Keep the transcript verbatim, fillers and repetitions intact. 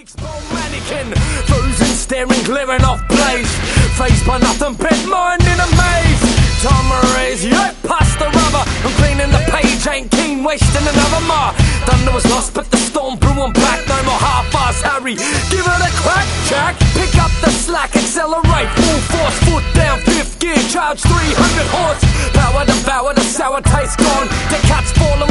Bone mannequin, frozen, staring, glaring off place. Faced by nothing but mind in a maze. Time raise, yeah, past the rubber. I'm cleaning the page, ain't keen, wasting another mar. Thunder was lost, but the storm blew on back. No more half-ass Harry, give it a crack, Jack. Pick up the slack, accelerate, full force, foot down, fifth gear, charge three hundred horse. Power devour, the sour taste gone. The cat's falling.